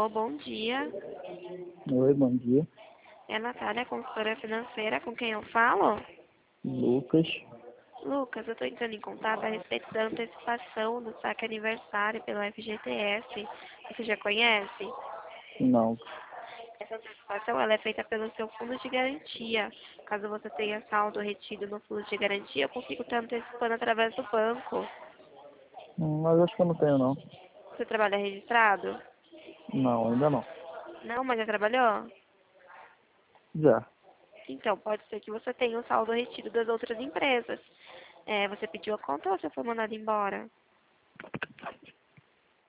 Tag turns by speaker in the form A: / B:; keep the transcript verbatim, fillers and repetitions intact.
A: Alô, bom dia.
B: Oi, bom dia.
A: É a Natália, consultora financeira, com quem eu falo?
B: Lucas.
A: Lucas, eu estou entrando em contato a respeito da antecipação do saque aniversário pelo F G T S. Você já conhece?
B: Não.
A: Essa antecipação ela é feita pelo seu fundo de garantia. Caso você tenha saldo retido no fundo de garantia, eu consigo estar antecipando através do banco.
B: Hum, Mas acho que eu não tenho, não.
A: Você trabalha registrado?
B: Não, ainda não.
A: Não, mas já trabalhou?
B: Já.
A: Então, pode ser que você tenha o saldo retido das outras empresas. É, você pediu a conta ou você foi mandado embora?